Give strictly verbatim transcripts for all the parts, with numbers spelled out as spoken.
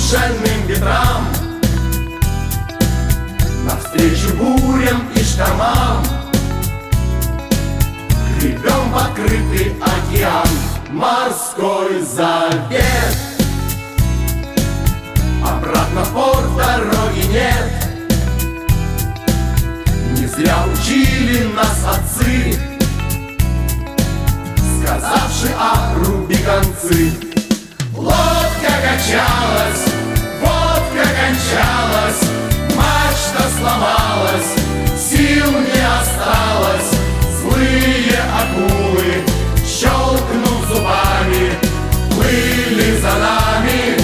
шальным ветрам, навстречу бурям и штормам. Гребем в открытый океан, морской завет. Обратно в порт дороги нет. Не зря учили нас отцы, сказавши о руби концы. Лодка качалась, водка кончалась, мачта сломалась, сил не осталось. Злые акулы, щелкнув зубами, плыли за нами.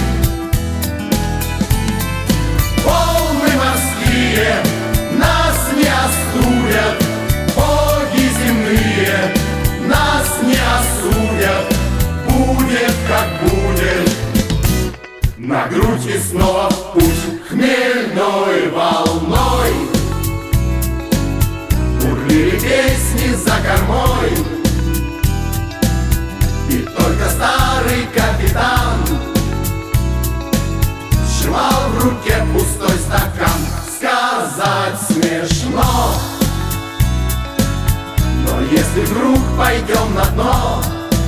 Волны морские нас не остудят, боги земные нас не осудят. Будет как будет, на грудь и снова в путь хмельной волной. Бурлили песни за кормой, и только старый капитан сжимал в руке пустой стакан. Сказать смешно, но если вдруг пойдем на дно,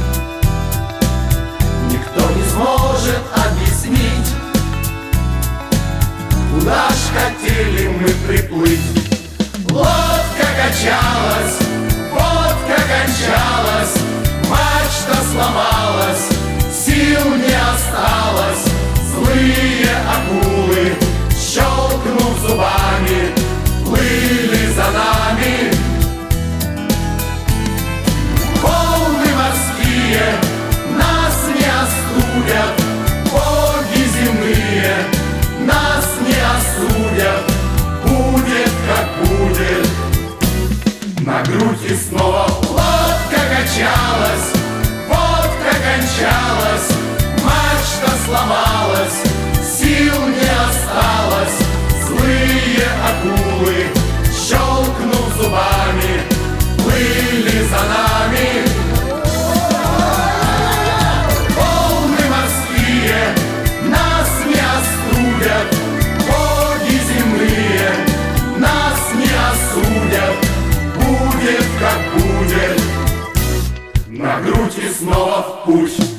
никто не сможет объяснить, куда ж хотели мы приплыть. Лодка качалась, водка кончалась, мачта сломалась, сил не осталось. Злые акулы, щелкнув зубами, плыли за нами. Волны морские нас не остудят, боги земные нас не осудят. Будет как будет, на грудь и снова. Лодка качалась, водка кончалась, мачта сломалась, сил не осталось. Злые акулы, щелкнув зубами, плыли за нами. Волны морские нас не остудят, боги земные нас не осудят. Будет как будет, на грудь и снова в путь.